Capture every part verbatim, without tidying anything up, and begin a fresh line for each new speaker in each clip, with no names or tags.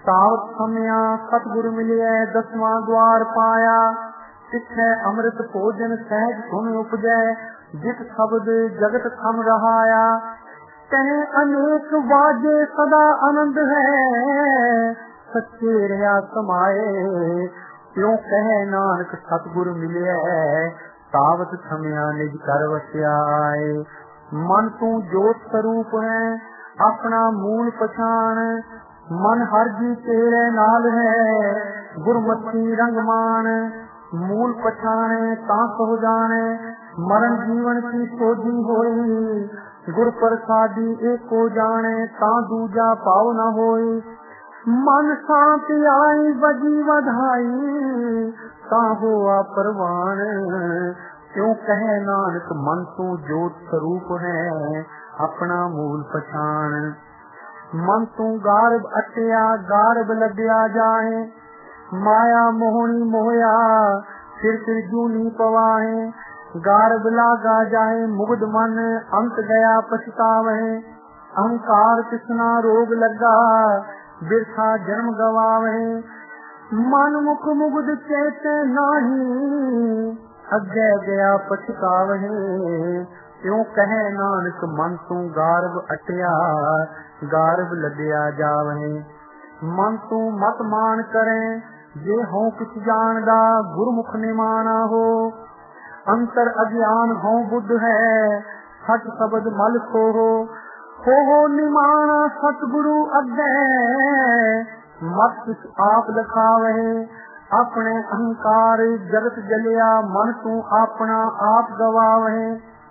सावत समया सतगुर मिलिया दसवां द्वार पाया। तिथै अमृत भोजन सहज सुन उपजै जित शब्द जगत थम रहाया। कहे अनेक वाजे सदा आनंद है सच्चे रहा समाए। क्यों कहे नानक सतगुर मिलिया सावत समया निज कर वस्याए। मन तू जोत स्वरूप है अपना मूल पछाण। मन हर जी तेरे नाल है गुरमति रंगमान। मूल पछाणे ता सो जाने मरण जीवन की सोजी होई। गुर प्रसादी एको जाने ता दूजा पाव न होई। मन शांति आई बजी वधाई ता हुआ परवान। क्यों कहे नानक मन तू जोत स्वरूप है अपना मूल पछाण। मन तू गारब अटिया गारब लद्या जाए। माया मोहनी मोहया फिर फिर जूनी पवाए। गारब लागा जाए मुग्ध मन अंत गया पछतावे। अहंकार किसना रोग लगा बिरथा जन्म गवावे। मन मुख मुग्ध चेते नाही अगे गया पछतावे। क्यों कहे नानक मन तू गारब अटिया गारब लदया जावे। मन तू मत मान करे जे हो कुछ जानदा गुरमुख निमाना हो। अंतर अज्ञान हो बुद्ध है सच शब्द मल सो हो। हो हो निमाना सतगुरु अगे मत कुछ आप लखावे। अपने अहंकार जगत जलिया मन तू अपना आप गवावे।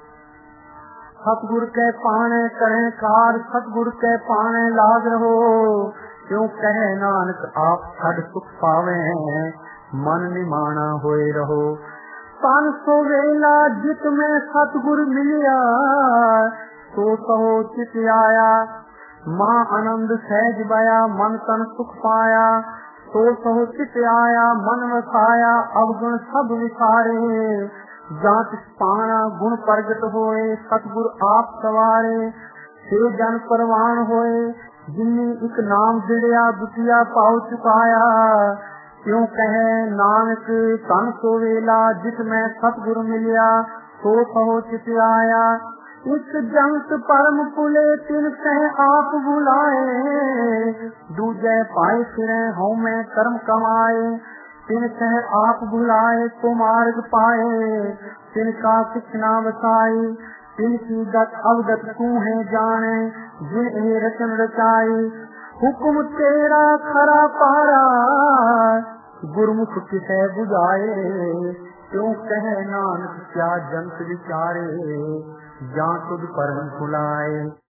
सतगुर के पाने करे कार सतगुर के पाने लाग रहो। क्यों कहे नानक आप छड़ सुख पावे मन निमाना होए रहो। तन सो वेला जित में सतगुर मिलिया तो सहो चित आया। मां आनंद सहज बया मन तन सुख पाया। तो सहो चित आया मन वसाया अवगुण सब विसारे। जात पाना गुण प्रगट होए सतगुर आप सवारे। से जन परवान होए जिन्नी एक नाम दिड़िया दुतिया पाव चुकाया। क्यों कहे नानक तन सो वेला जित में सतगुर मिलिया तो सहो चित आया। इस जंत परम पुले तिन कह आप बुलाए। दूजे पाए फिरे हों मैं कर्म कमाए। तिन कह आप बुलाए तो मार्ग पाए। तिनका शिक्षना वसाई तिनकी गत अवगत तू है जाने जिन ए रचन रचाई। हुक्म तेरा खरा पारा गुरमुख किसे बुझाए। क्यों कहे नानक क्या जंत विचारे जा तुझ परम भुलाए।